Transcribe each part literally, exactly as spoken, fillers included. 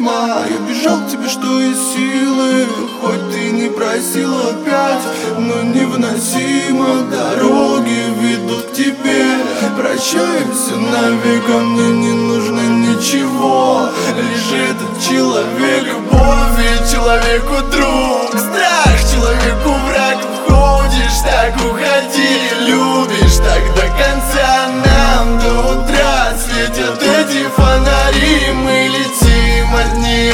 письма. Я бежал к тебе, что из силы, хоть ты не просил опять. Но невыносимо дороги ведут к тебе. Прощаемся навека, мне не нужно ничего, лишь этот человек. Любовь ведь человеку друг, страх человеку враг. Уходишь, так уходи, любишь так до конца. Нам до утра светят эти фонари. Мы летим одни,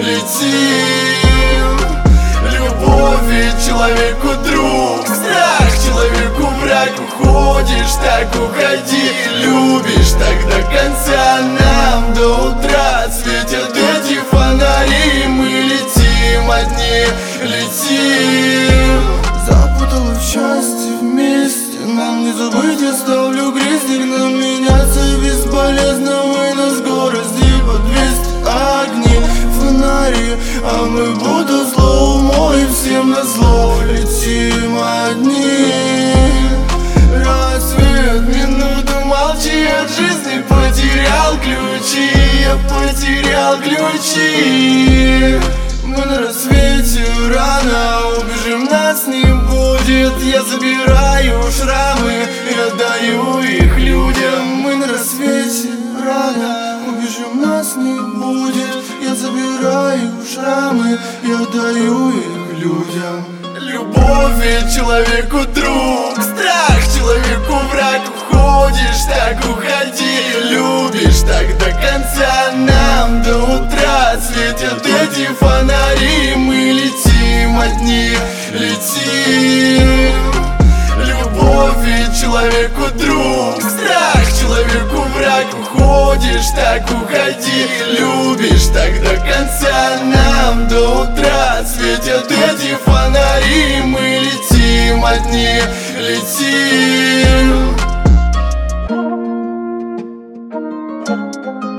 летим. Любовь ведь человеку друг, страх человеку враг. Уходишь, так уходи, любишь так до конца. Нам до утра светят эти фонари. Мы летим одни, летим. Запутала в счастье вместе, нам не забыть, я ставлю крестик. Нам меняться бесполезно, мы на скорости по двести. Огни, фонари, а мы будто слоумо, и всем назло летим одни. Рассвет, минуту молчи, от жизни потерял ключи. Я потерял ключи. Мы на рассвете рано, убежим, нас не будет. Я забираю шрамы и отдаю их людям. Мы на рассвете рано, убежим, нас не будет. Я забираю шрамы и отдаю их людям. Любовь ведь человеку друг, страх человеку враг. Уходишь, так уходи, любишь так до конца. Нам до утра светят эти фонари. Мы летим одни, летим. Любовь ведь человеку друг, страх человеку враг. Уходишь, так уходи, любишь так до конца. Нам до утра светят эти фонари. Мы летим одни, летим.